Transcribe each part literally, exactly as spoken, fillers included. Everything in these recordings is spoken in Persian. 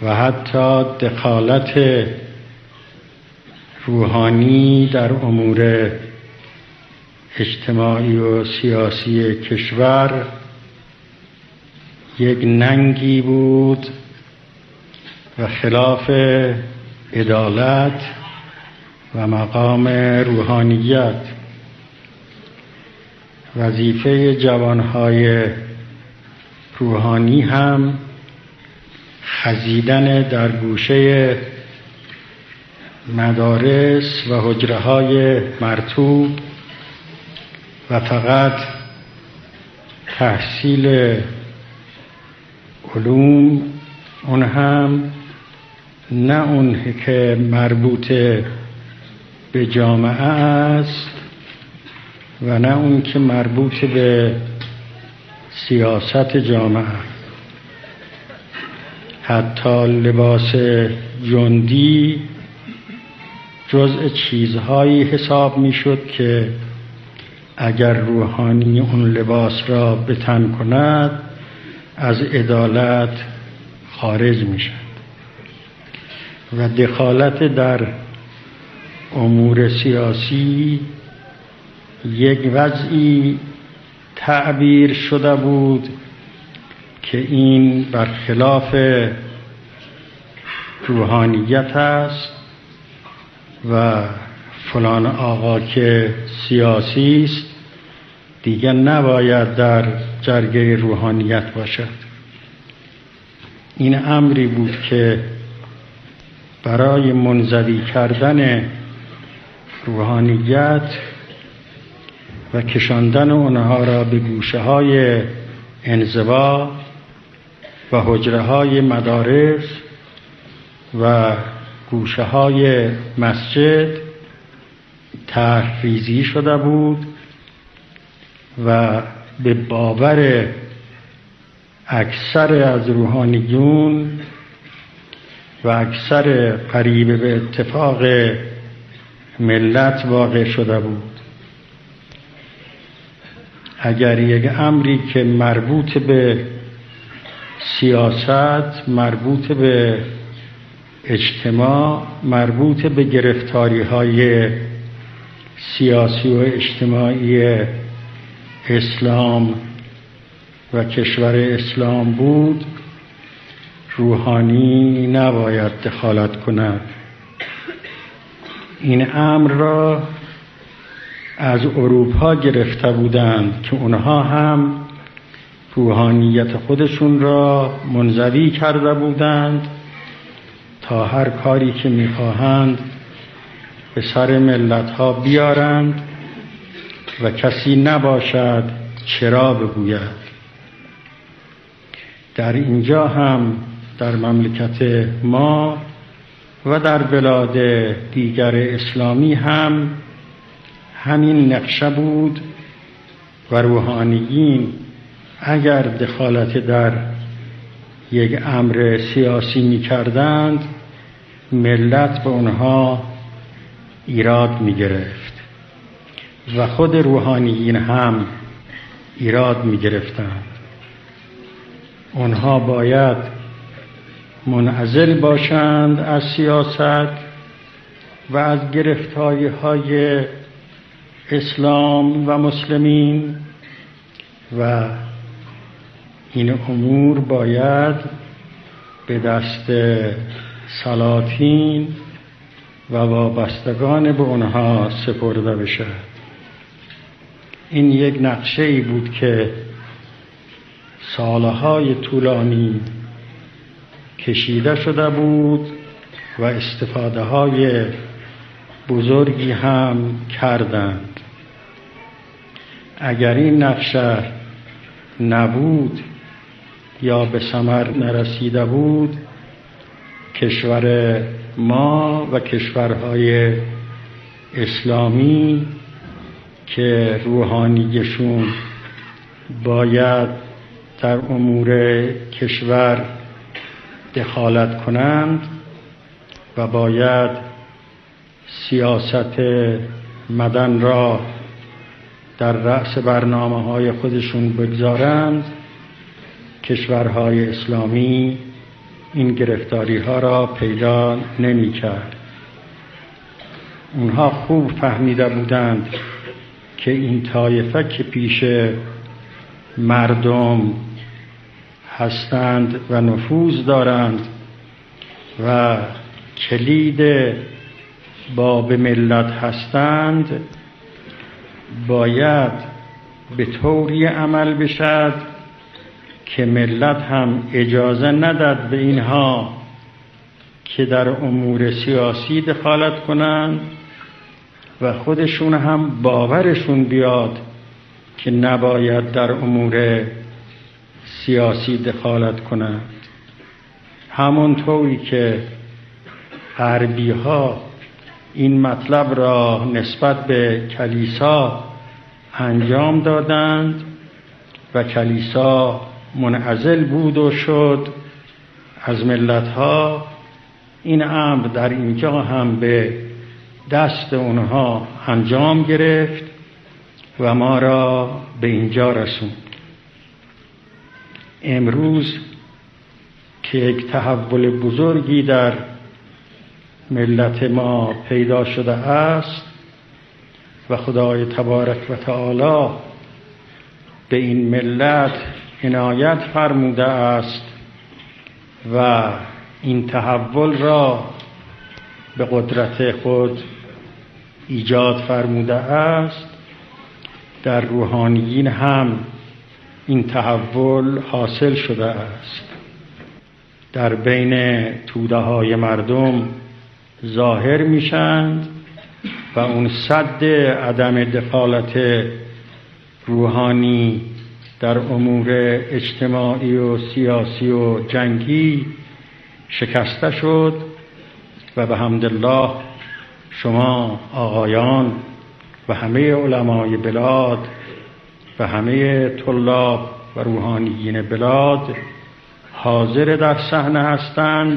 و حتی دخالت روحانی در امور اجتماعی و سیاسی کشور یک ننگی بود و خلاف عدالت و مقام روحانیت. وظیفه جوانهای روحانی هم خزیدن در گوشه مدارس و حجره‌های مرطوب و فقط تحصیل علوم، اون هم نه اون که مربوط به جامعه است و نه اون که مربوط به سیاست جامعه. حتی لباس جندی جزء چیزهایی حساب میشد که اگر روحانی اون لباس را به تن کند از عدالت خارج میشد. و دخالت در امور سیاسی یک وضعی تعبیر شده بود که این برخلاف روحانیت است و فلان آقا که سیاسی است دیگر نباید در جرگه روحانیت باشد. این امری بود که برای منزوی کردن روحانیت و کشاندن اونها را به گوشه های انزوا و حجره های مدارس و گوشه های مسجد طرح‌ریزی شده بود و به باور اکثر از روحانیون و اکثر قریب به اتفاق ملت واقع شده بود. اگر یک امری که مربوط به سیاست، مربوط به اجتماع، مربوط به گرفتاری های سیاسی و اجتماعی اسلام و کشور اسلام بود، روحانی نباید دخالت کند. این امر را از اروپا گرفته بودند که اونها هم روحانیت خودشون را منزوی کرده بودند تا هر کاری که میخواهند به سر ملتها بیارند و کسی نباشد چرا بگوید. در اینجا هم در مملکت ما و در بلاد دیگر اسلامی هم همین نقشه بود و روحانیین اگر دخالت در یک امر سیاسی می کردند ملت به اونها ایراد می گرفت و خود روحانیین هم ایراد می گرفتند. اونها باید منعزل باشند از سیاست و از گرفتاری های اسلام و مسلمین و این امور باید به دست سلاطین و وابستگان به آنها سپرده بشد. این یک نقشه‌ای بود که سالهای طولانی کشیده شده بود و استفاده های بزرگی هم کردند. اگر این نقشه نبود یا به ثمر نرسیده بود، کشور ما و کشورهای اسلامی که روحانیشون باید در امور کشور دخالت کنند و باید سیاست مدن را در رأس برنامه‌های خودشون بگذارند، کشورهای اسلامی این گرفتاری ها را پیدا نمی کرد. اونها خوب فهمیده بودند که این طایفه که پیش مردم هستند و نفوذ دارند و کلید باب ملت هستند، باید به طوری عمل بشد که ملت هم اجازه نداد به اینها که در امور سیاسی دخالت کنند و خودشون هم باورشون بیاد که نباید در امور سیاسی دخالت کنند. همونطوری که غربی ها این مطلب را نسبت به کلیسا انجام دادند و کلیسا منعزل بود و شد از ملت ها، این امر در اینجا هم به دست اونها انجام گرفت و ما را به اینجا رسوند. امروز که یک تحول بزرگی در ملت ما پیدا شده است و خدای تبارک و تعالی به این ملت عنایت فرموده است و این تحول را به قدرت خود ایجاد فرموده است، در روحانیین هم این تحول حاصل شده است. در بین توده های مردم ظاهر میشند و اون سد عدم دخالت روحانی در امور اجتماعی و سیاسی و جنگی شکسته شد و به حمدالله شما آقایان و همه علمای بلاد و همه طلاب و روحانیین بلاد حاضر در صحنه هستند.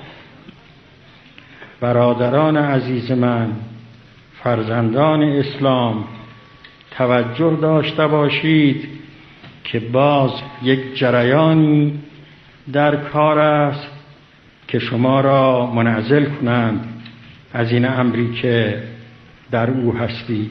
برادران عزیز من، فرزندان اسلام، توجه داشته باشید که باز یک جریانی در کار است که شما را منعزل کنند از این امری که در او هستید.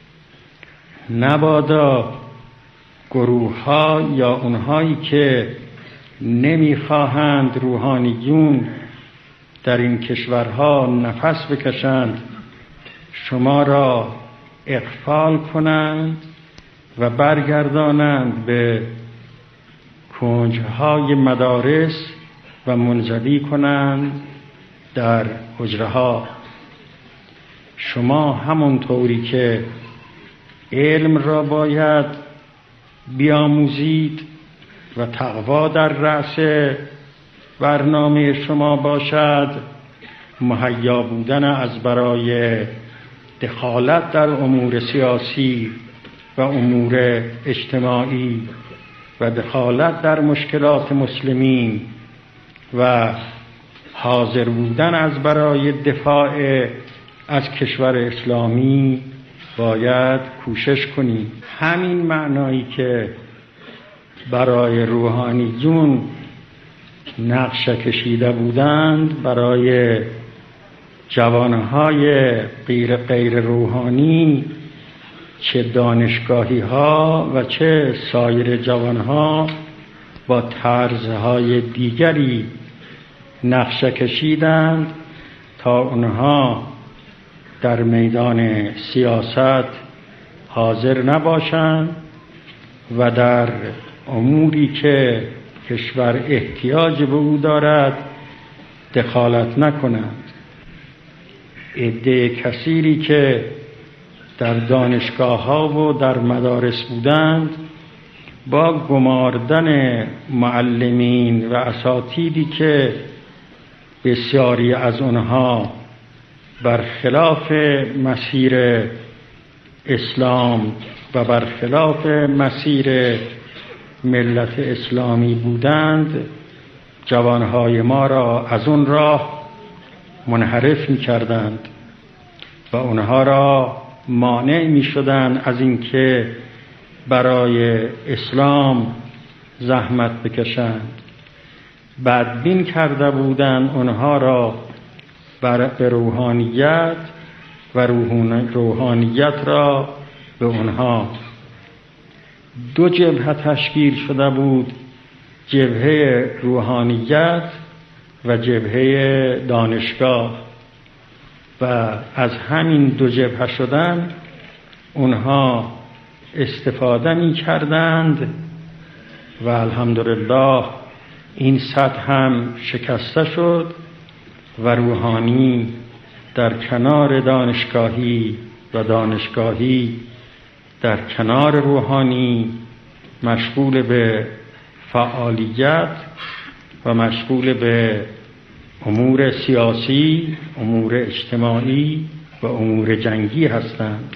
نبادا گروه ها یا اونهایی که نمیخواهند روحانیون در این کشورها نفس بکشند شما را اغفال کنند و برگردانند به کنجهای مدارس و منزوی کنند در حجره ها. شما همونطوری که علم را باید بیاموزید و تقوا در رأس برنامه شما باشد، مهیا بودن از برای دخالت در امور سیاسی و امور اجتماعی و دخالت در مشکلات مسلمین و حاضر بودن از برای دفاع از کشور اسلامی باید کوشش کنیم. همین معنایی که برای روحانیون نقشه کشیده بودند برای جوانهای غیر غیر روحانی، چه دانشگاهی ها و چه سایر جوانها با طرزهای دیگری نقشه کشیدند تا اونها در میدان سیاست حاضر نباشند و در اموری که کشور احتیاج به او دارد دخالت نکنند. عده کثیری که در دانشگاه ها و در مدارس بودند با گماردن معلمین و اساتیدی که بسیاری از آنها برخلاف مسیر اسلام و برخلاف مسیر ملت اسلامی بودند، جوانهای ما را از اون راه منحرف می کردند و اونها را مانع می شدند از اینکه برای اسلام زحمت بکشند. بدبین کرده بودند اونها را به روحانیت و روحانیت را به اونها. دو جبهه تشکیل شده بود، جبهه روحانیت و جبهه دانشگاه، و از همین دو جبهه شدن اونها استفاده می کردند و الحمدلله این سطح هم شکسته شد و روحانی در کنار دانشگاهی و دانشگاهی در کنار روحانی مشغول به فعالیت و مشغول به امور سیاسی، امور اجتماعی و امور جنگی هستند.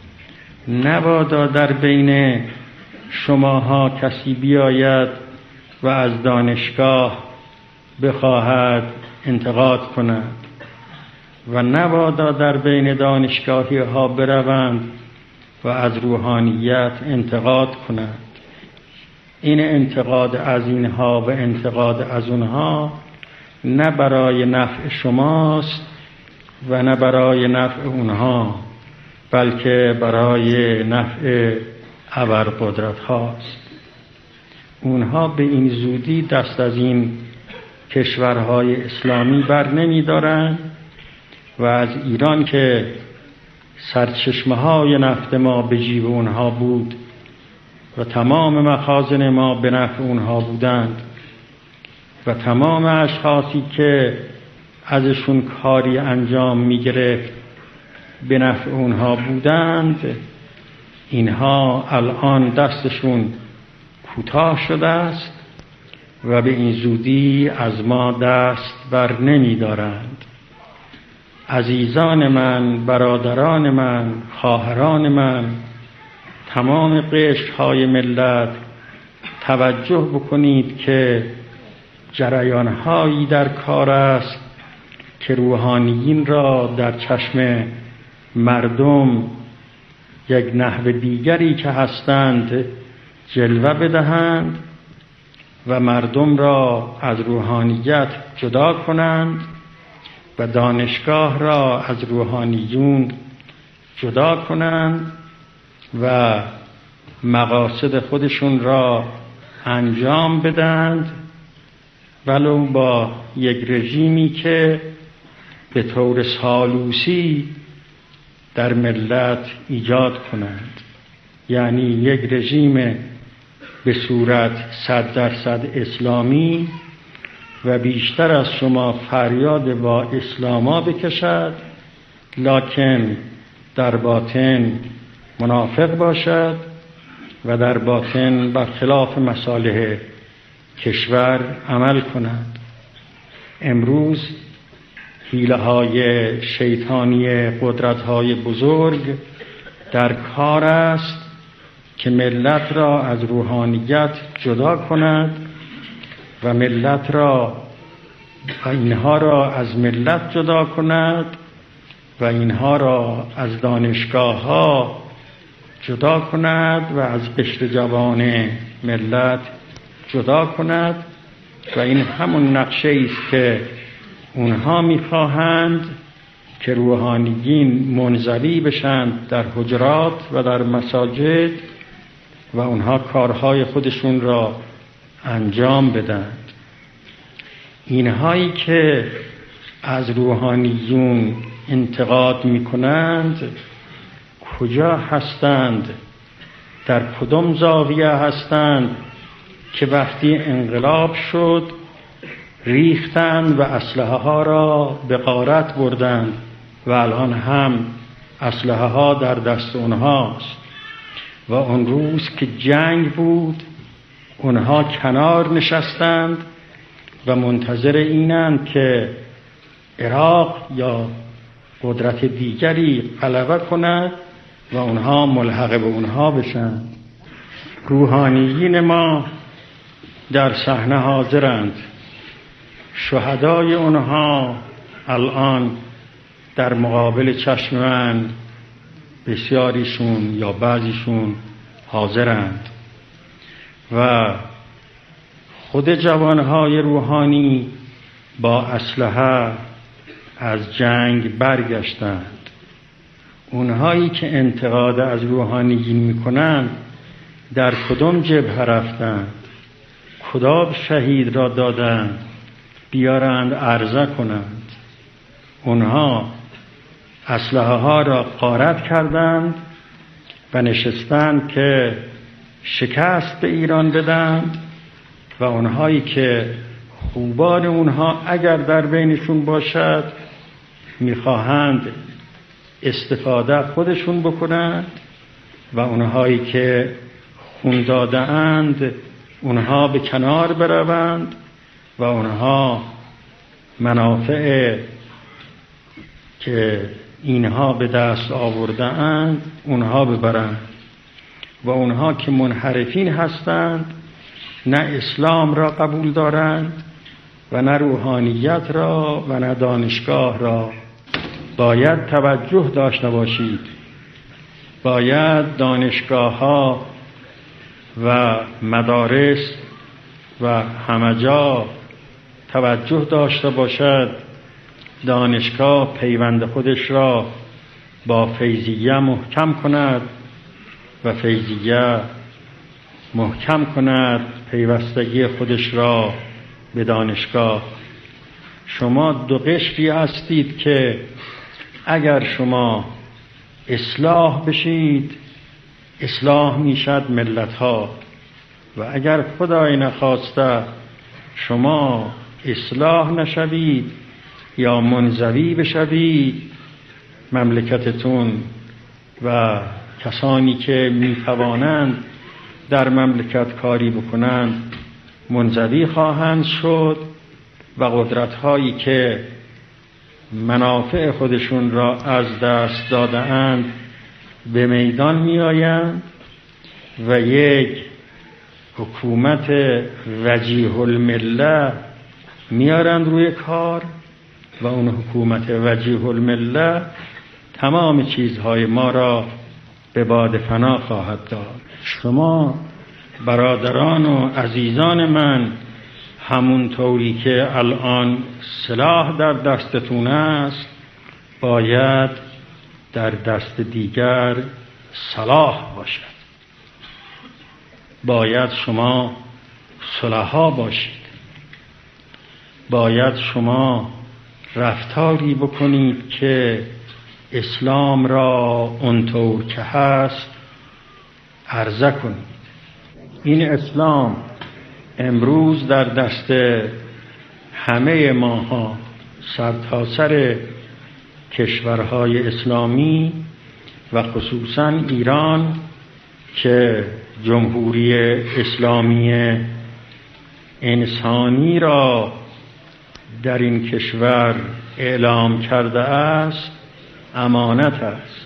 نبادا در بین شماها کسی بیاید و از دانشگاه بخواهد انتقاد کند و نبادا در بین دانشگاهی ها بروند و از روحانیت انتقاد کنند. این انتقاد از اینها و انتقاد از اونها نه برای نفع شماست و نه برای نفع اونها، بلکه برای نفع ابرقدرت هاست. اونها به این زودی دست از این کشورهای اسلامی بر نمی دارند و از ایران که سرچشمه های نفت ما به جیب اونها بود و تمام مخازن ما به نفع اونها بودند و تمام اشخاصی که ازشون کاری انجام می گرفت به نفع اونها بودند، اینها الان دستشون کوتاه شده است و به این زودی از ما دست بر نمی دارند. عزیزان من، برادران من، خواهران من، تمام قشرهای ملت توجه بکنید که جریانهایی در کار است که روحانیین را در چشم مردم یک نحو دیگری که هستند جلوه بدهند و مردم را از روحانیت جدا کنند و دانشگاه را از روحانیون جدا کنند و مقاصد خودشون را انجام بدند، ولو با یک رژیمی که به طور سالوسی در ملت ایجاد کنند، یعنی یک رژیم به صورت صد درصد اسلامی و بیشتر از شما فریاد با اسلاما بکشد، لکن در باطن منافق باشد و در باطن برخلاف مصالح کشور عمل کند. امروز حیله های شیطانی قدرت های بزرگ در کار است که ملت را از روحانیت جدا کند و ملت را و اینها را از ملت جدا کند و اینها را از دانشگاه ها جدا کند و از قشر جوان ملت جدا کند و این همون نقشه است که اونها میخواهند که روحانیین منزوی بشند در حجرات و در مساجد و اونها کارهای خودشون را انجام بدند. اینهایی که از روحانیون انتقاد میکنند کجا هستند؟ در کدام زاویه هستند که وقتی انقلاب شد ریختند و اسلحه ها را به غارت بردند و الان هم اسلحه ها در دست اونهاست و اون روز که جنگ بود اونها کنار نشستند و منتظر اینند که عراق یا قدرت دیگری غلبه کند و اونها ملحق به اونها بشن. روحانیین ما در صحنه حاضرند، شهدای اونها الان در مقابل چشم من بسیاریشون یا بعضیشون حاضرند و خود جوانهای روحانی با اسلحه از جنگ برگشتند. اونهایی که انتقاد از روحانیین میکنند در کدام جبهه رفتند؟ کدام شهید را دادند بیارند عرضه کنند؟ اونها اسلحه ها را غارت کردند و نشستند که شکست به ایران بدند و اونهایی که خوبان اونها اگر در بینشون باشد میخواهند استفاده خودشون بکنند و اونهایی که خون داده اند اونها به کنار بروند و اونها منافع که اینها به دست آورده اند اونها ببرند و اونها که منحرفین هستند نه اسلام را قبول دارند و نه روحانیت را و نه دانشگاه را. باید توجه داشته باشید، باید دانشگاه ها و مدارس و همه جا توجه داشته باشد دانشگاه پیوند خودش را با فیضیه محکم کند و فیضیه محکم کند پیوستگی خودش را به دانشگاه. شما دو قشری هستید که اگر شما اصلاح بشید اصلاح میشد ملت ها و اگر خدای نخواسته شما اصلاح نشوید یا منزوی بشوید مملکتتون و کسانی که میتوانند در مملکت کاری بکنند منزوی خواهند شد و قدرت‌هایی که منافع خودشون را از دست داده‌اند به میدان می‌آیند و یک حکومت وجیه المله میارند روی کار و اون حکومت وجیه المله تمام چیزهای ما را به باد فنا خواهد داد. شما برادران و عزیزان من همون طوری که الان سلاح در دستتون است باید در دست دیگر سلاح باشد. باید شما صلحا باشید، باید شما رفتاری بکنید که اسلام را اونطور که هست عرضه کنید. این اسلام امروز در دست همه ماها سرتاسر کشورهای اسلامی و خصوصا ایران که جمهوری اسلامی انسانی را در این کشور اعلام کرده است امانت است،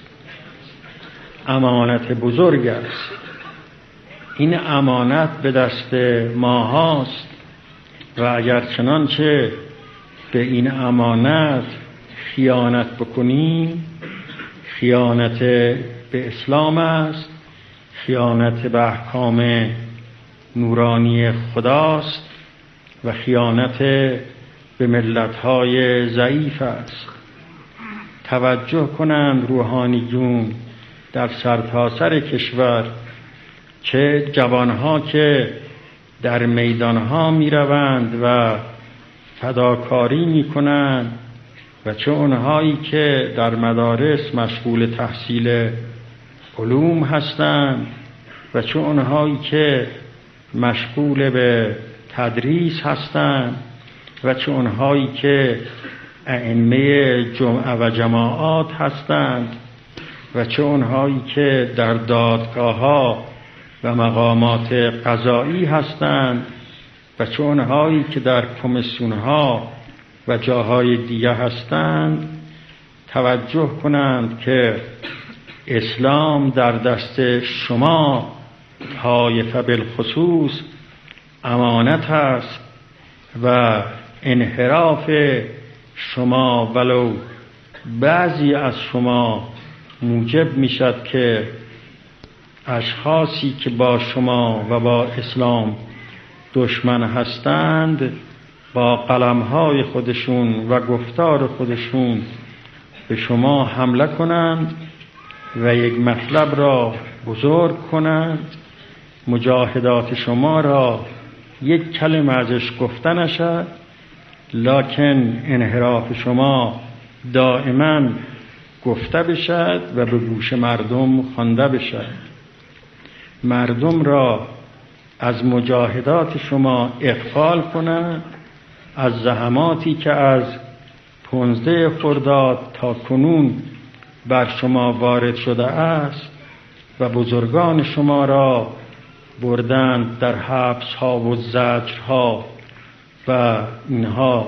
امانت بزرگ است. این امانت به دست ما هاست و اگر چنانچه به این امانت خیانت بکنیم خیانت به اسلام است، خیانت به احکام نورانی خداست و خیانت به ملت‌های ضعیف است. توجه کنند روحانیون در سرتاسر کشور چه جوانها که در میدانها می روند و فداکاری می کنند و چه اونهایی که در مدارس مشغول تحصیل علوم هستند و چه اونهایی که مشغول به تدریس هستند و چه اونهایی که ائمه جمعه و جماعات هستند و چه اونهایی که در دادگاه ها و مقامات قضایی هستند و چه اونهایی که در کمیسیون ها و جاهای دیگه هستند توجه کنند که اسلام در دست شما طایفه بالخصوص امانت است و انحراف شما ولو بعضی از شما موجب می شد که اشخاصی که با شما و با اسلام دشمن هستند با قلمهای خودشون و گفتار خودشون به شما حمله کنند و یک مطلب را بزرگ کنند، مجاهدات شما را یک کلمه ازش گفته نشد، لکن انحراف شما دائما گفته بشد و به گوش مردم خوانده بشد. مردم را از مجاهدات شما اغفال کنند، از زحماتی که از پانزده خرداد تا کنون بر شما وارد شده است و بزرگان شما را بردند در حبس ها و زجرها و اینها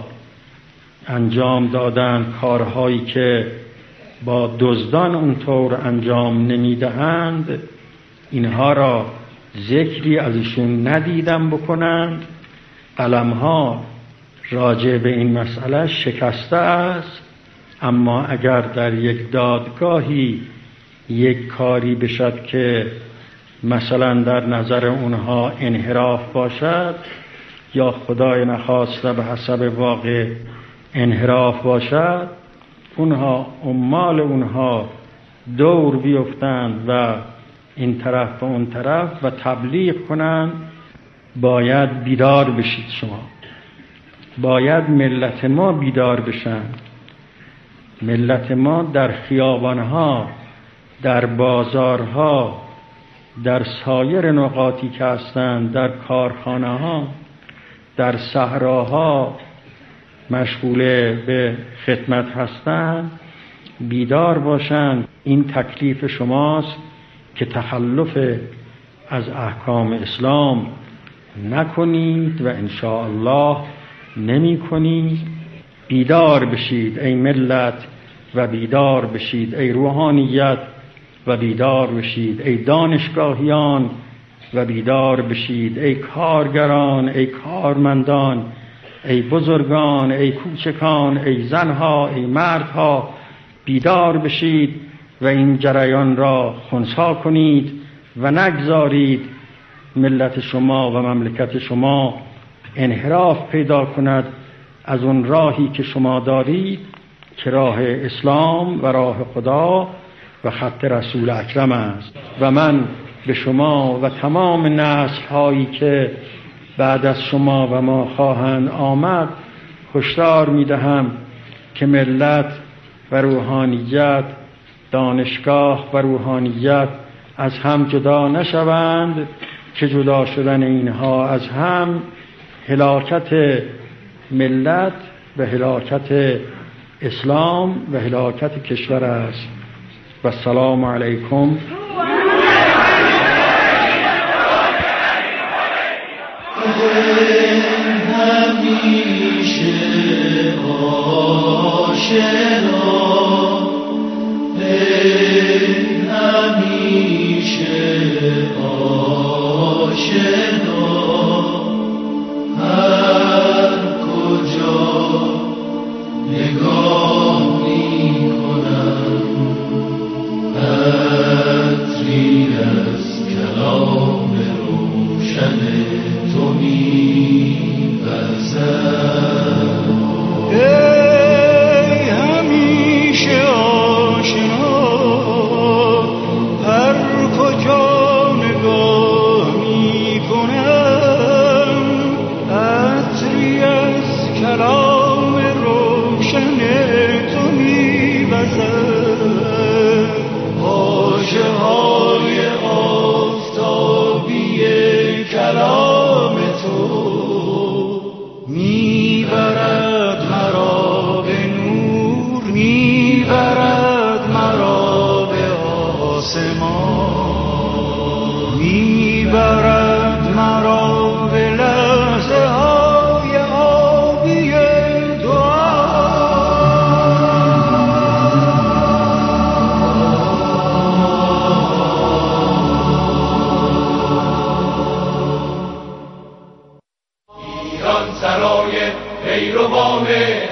انجام دادند کارهایی که با دزدان اونطور انجام نمیدهند، اینها را ذکری ازشون ندیدم بکنند. قلمها راجع به این مسئله شکسته است، اما اگر در یک دادگاهی یک کاری بشد که مثلا در نظر اونها انحراف باشد یا خدای نخواسته به حسب واقع انحراف باشد، اونها عمال اونها دور بیفتند و این طرف و اون طرف و تبلیغ کنند. باید بیدار بشید، شما باید ملت ما بیدار بشند. ملت ما در خیابانها، در بازارها، در سایر نقاطی که هستند، در کارخانه ها، در صحراها مشغول به خدمت هستند، بیدار باشند. این تکلیف شماست که تخلف از احکام اسلام نکنید و انشاءالله نمی کنید. بیدار بشید ای ملت و بیدار بشید ای روحانیت و بیدار بشید ای دانشگاهیان و بیدار بشید ای کارگران، ای کارمندان، ای بزرگان، ای کوچکان، ای زنها، ای مردها، بیدار بشید و این جریان را خنثی کنید و نگذارید ملت شما و مملکت شما انحراف پیدا کند از اون راهی که شما دارید که راه اسلام و راه خدا و خط رسول اکرم است. و من به شما و تمام نسل هایی که بعد از شما و ما خواهند آمد هشدار میدهم که ملت و روحانیت، دانشگاه و روحانیت از هم جدا نشوند، که جدا شدن اینها از هم هلاکت ملت و هلاکت اسلام و هلاکت کشور است. و السلام علیکم. همیشه آشنا، همیشه آشنا، هر کجا نگاه می کنم عطری از کلام روشن تو می وزد. ای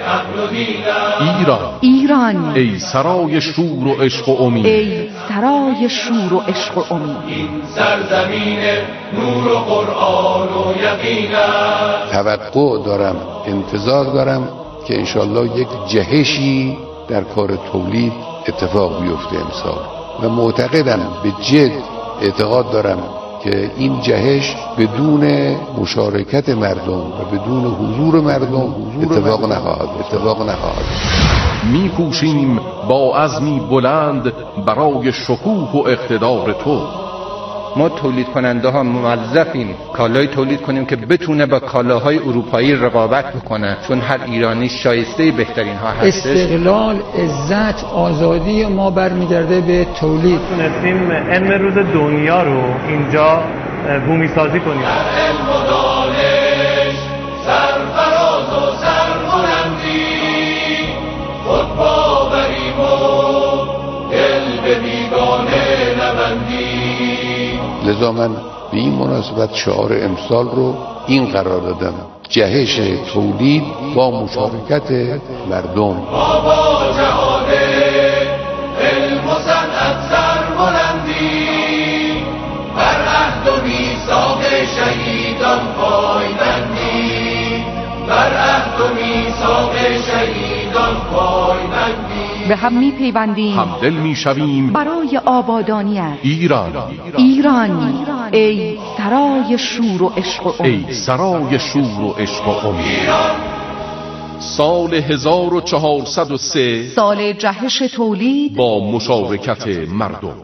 ایران ایران ای سرای شور و عشق و امید، ای سرای شور و عشق و امید، این سرزمین نور و قرآن و یقین است. توقع دارم، انتظار دارم که انشالله یک جهشی در کار تولید اتفاق بیفته امسال و معتقدم، به جد اعتقاد دارم که این جهش بدون مشارکت مردم و بدون حضور مردم اتفاق نخواهد اتفاق نخواهد می کوشیم با عزمی بلند برای شکوه و اقتدار تو. ما تولید کننده ها موظفیم کالای تولید کنیم که بتونه با کالاهای اروپایی رقابت بکنه، چون هر ایرانی شایسته بهترین ها هستش. استقلال، عزت، آزادی ما برمیگرده به تولید. تونستیم علم روز دنیا رو اینجا بومی سازی کنیم. علم و دانش سرفراز و سربلندی، خود باوریم و دل به بیگانه نبندی. لذا من به این مناسبت شعار امسال رو این قرار دادم: جهش تولید با مشارکت مردم. ما با جهاد علم و صنعت سربلندی، بر عهد و میثاق شهیدان پایبندی، بر عهد و میثاق شهیدان پایبندی. به هم می پیوندیم، همدل می شویم برای آبادانیت. ایران ایران ای سرای شور و عشق و امید، ای سرای شور و عشق و امید. سال هزار و چهارصد و سه، سال جهش تولید با مشارکت مردم.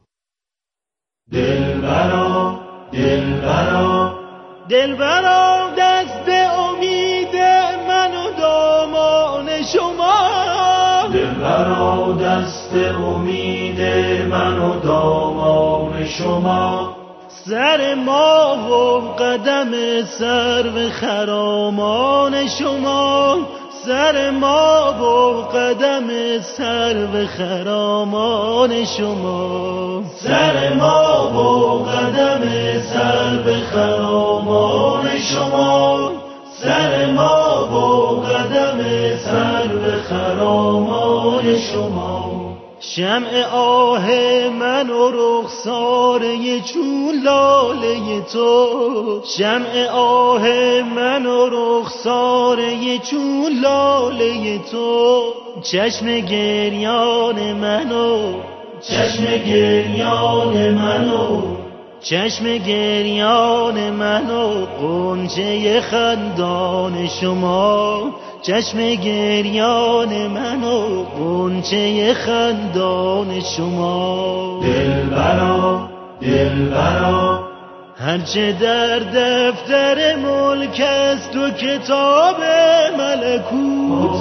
دلبرا دلبرا دلبرا دست امید من و دامان شما، دلبرا دست امید من و دامان شما. سر ما و قدم سرو خرامان شما، سر ما و قدم سرو خرامان شما، سر ما و قدم سرو خرامان شما، سر ما و قدم سرو خرامان شما. شمع آه من و رخساره چون لاله تو، شمع آه من و رخساره چون لاله تو. چشم گریان منو، چشم گریان منو، چشم گریان منو غنچه خندان شما، چشم گریان منو غنچه خندان شما. دلبرا دلبرا هرچه در دفتر ملک است و کتاب ملکوت،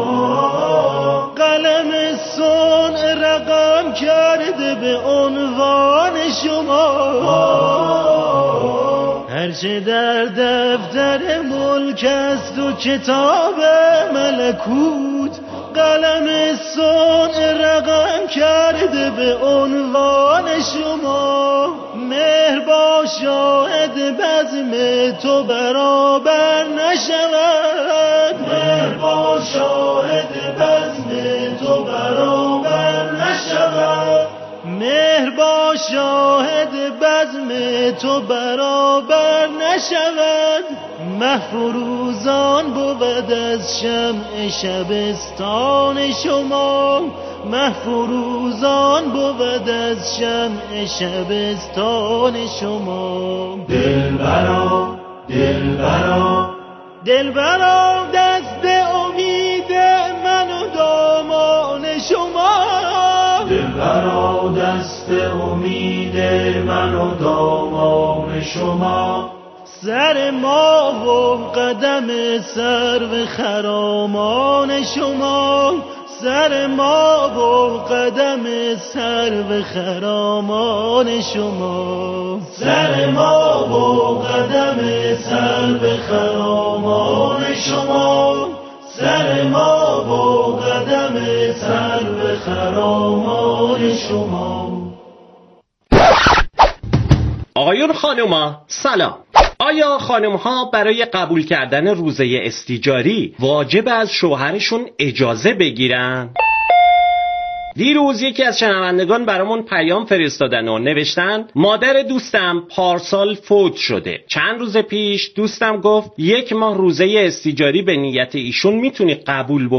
قلم صنع رقم کرده به عنوان شما. هرچه در دفتر ملک است و کتاب ملکوت، قلم صنع رقم کرده به عنوان شما. مهر با شاهد بزم تو برابر نشود، مهر با شاهد بزم تو برابر نشود، مهر با شاهد بزم تو برابر نشود. محفروزان بود از شمع شبستان شما، محفروزان بود از شمع شبستان شما. دلبرا دلبرا دلبرا دست امید من و دامان شما، دلبرا دست امید من و دامان شما. سر ما و قدم سرو خرامان شما، سر ما و قدم سرو خرامان شما، سر ما و قدم سرو خرامان شما، سر ما و قدم سرو خرامان شما. آقایون خانوما سلام. آیا خانم‌ها برای قبول کردن روزه استیجاری واجب از شوهرشون اجازه بگیرن؟ دیروز یکی از شنوندگان برامون پیام فرستادن و نوشتن مادر دوستم پارسال فوت شده. چند روز پیش دوستم گفت یک ماه روزه استیجاری به نیت ایشون میتونی قبول